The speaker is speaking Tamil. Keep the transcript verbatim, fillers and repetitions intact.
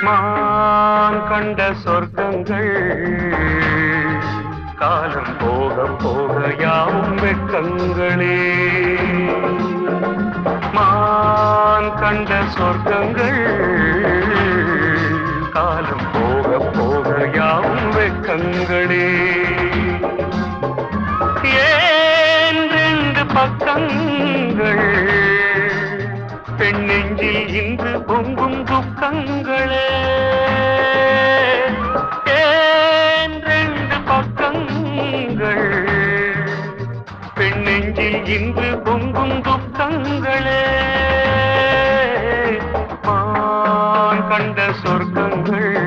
மான் கண்ட சொர்க்கங்கள் காலம் போக போக யாவும் வெட்கங்களே. மான் கண்ட சொர்க்கங்கள் காலம் போக போக யாவும் வெட்கங்களே. ஏன் ரெண்டு பக்கங்கள் பெண் நெஞ்சில் இன்று பொங்கும் துக்கங்களே. ஏன் ரெண்டு பக்கங்கள் பெண் நெஞ்சில் இன்று பொங்கும் துக்கங்களே. மான் கண்ட சொர்க்கங்கள்